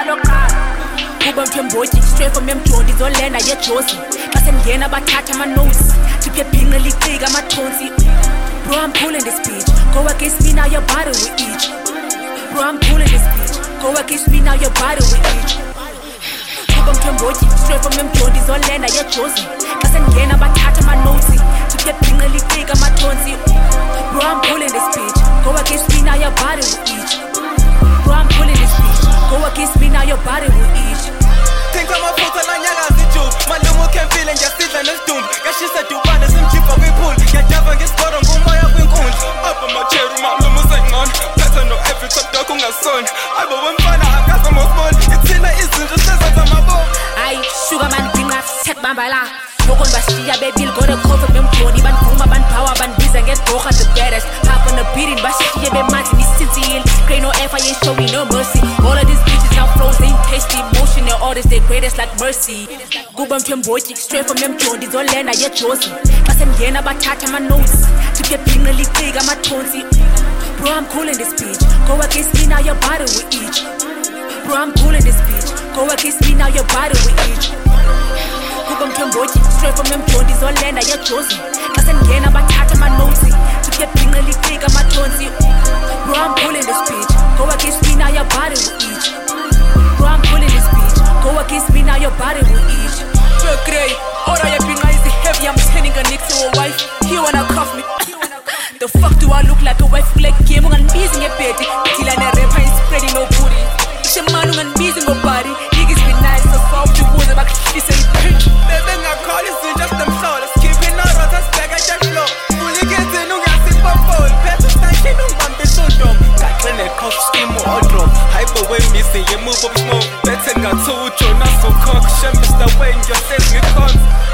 Kuba mthemboji straight from emjodi zolenda yejosi xa sengena bathatha amanosi tiphe bhinqe licika amathonsi. Bro, I'm cool in this bitch, go against me now your body will eat. Bro, I'm cool in this bitch, go against me now your body will eat. Kuba mthemboji straight from emjodi zolenda yejosi xa sengena bathatha amanosi tiphe bhinqe licika amathonsi. Bro, I'm cool in this bitch, go against me now your body will eat. Bro, I'm cool in this bitch, go against me now your body will eat. Think I'm a foot and I juice. My lumo can feel and just sit and it's doomed. Yeah, she said you want some cheap of a pool. Yeah, Java gets got on my up in coons. Up on my chair, my lumo saying on. Better know every top dog on a son. I will win fun, I got some more fun. It's in the isn't just as on my bone. I sugar man bring up set bambala. Mokon bashiya baby go to cover them body ban puma ban power ban biz and get broke at the baddest. Half on the beating bashiya be mad in the city. Cray no F I ain't showing no mercy. All of these bitches now frozen, tasty motion. Their orders they greatest like mercy. Kuba mthemboji straight from them jodi zolenda yejosi xa sengena bathatha amanosi tiphe bhinqe licika amathonsi. Bro, I'm cool in this bitch, go against me now your body will eat. Bro, I'm cool in this bitch, go against me now your body will eat. Kuba mthemboji straight from them jodi zolenda yejosi xa sengena bathatha amanosi tiphe bhinqe licika amathonsi. Bro, I'm cool in this bitch, go against me now your body will eat. Bro, I'm cool in this bitch, go against me now your body will eat. You're grey, all I have been is heavy. I'm turning a nick to a wife. He wanna cuff me. The fuck do I look like a wife? Like game on busy a bed. Till I never ain't spreading no booty. It's a man on busy my body. Niggas be nice, so soft to was about she say bitch. They think I call it just them shoulders. Keeping our rotters back at that floor. Fully getting no gas in my phone. Better stand, she don't want me so dumb. Got clinic, cough, steam or drum. Hyper way missing, you move up smoke. Better got so not so cock. Shame is the way in your sense, you can't.